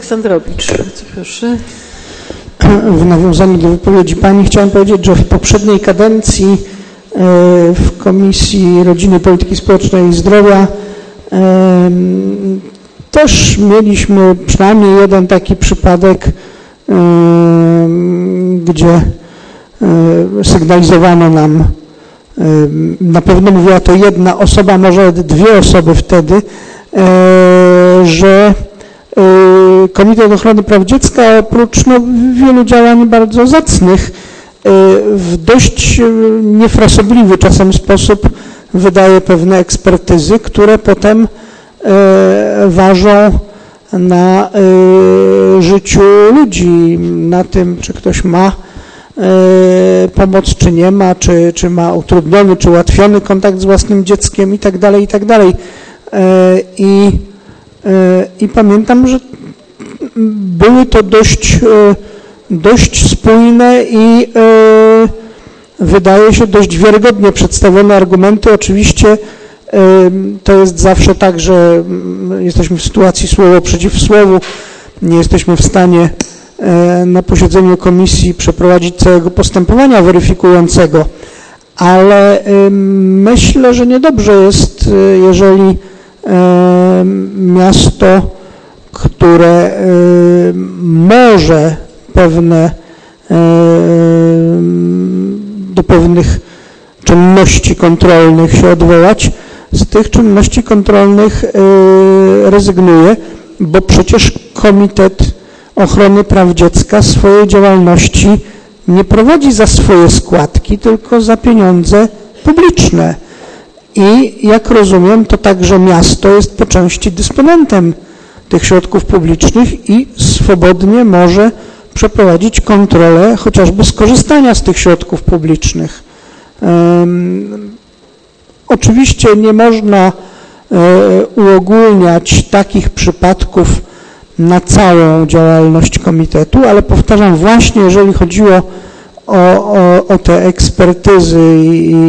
Aleksandrowicz, bardzo proszę. W nawiązaniu do wypowiedzi Pani chciałem powiedzieć, że w poprzedniej kadencji w Komisji Rodziny, Polityki Społecznej i Zdrowia też mieliśmy przynajmniej jeden taki przypadek, gdzie sygnalizowano nam, na pewno mówiła to jedna osoba, może dwie osoby wtedy, że Komitet Ochrony Praw Dziecka oprócz wielu działań bardzo zacnych w dość niefrasobliwy czasem sposób wydaje pewne ekspertyzy, które potem ważą na życiu ludzi, na tym, czy ktoś ma pomoc, czy nie ma, czy ma utrudniony, czy ułatwiony kontakt z własnym dzieckiem i tak dalej, i tak dalej. I pamiętam, że były to dość spójne i wydaje się dość wiarygodnie przedstawione argumenty. Oczywiście to jest zawsze tak, że jesteśmy w sytuacji słowo przeciw słowu, nie jesteśmy w stanie na posiedzeniu komisji przeprowadzić całego postępowania weryfikującego, ale myślę, że niedobrze jest, jeżeli miasto, które może do pewnych czynności kontrolnych się odwołać, z tych czynności kontrolnych rezygnuje, bo przecież Komitet Ochrony Praw Dziecka swojej działalności nie prowadzi za swoje składki, tylko za pieniądze publiczne. I jak rozumiem, to także miasto jest po części dysponentem tych środków publicznych i swobodnie może przeprowadzić kontrolę chociażby skorzystania z tych środków publicznych. Oczywiście nie można uogólniać takich przypadków na całą działalność komitetu, ale powtarzam, właśnie jeżeli chodziło o te ekspertyzy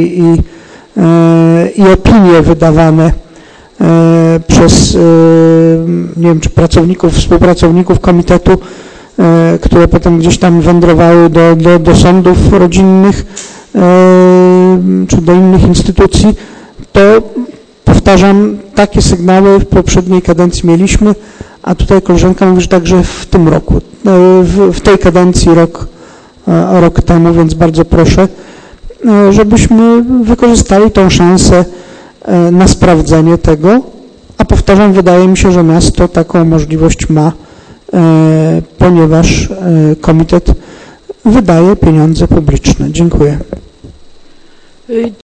i opinie wydawane przez, nie wiem, czy współpracowników komitetu, które potem gdzieś tam wędrowały do sądów rodzinnych czy do innych instytucji, to powtarzam, takie sygnały w poprzedniej kadencji mieliśmy, a tutaj koleżanka mówi, że także w tym roku, w tej kadencji rok temu, więc bardzo proszę, żebyśmy wykorzystali tą szansę na sprawdzenie tego, a powtarzam, wydaje mi się, że miasto taką możliwość ma, ponieważ komitet wydaje pieniądze publiczne. Dziękuję.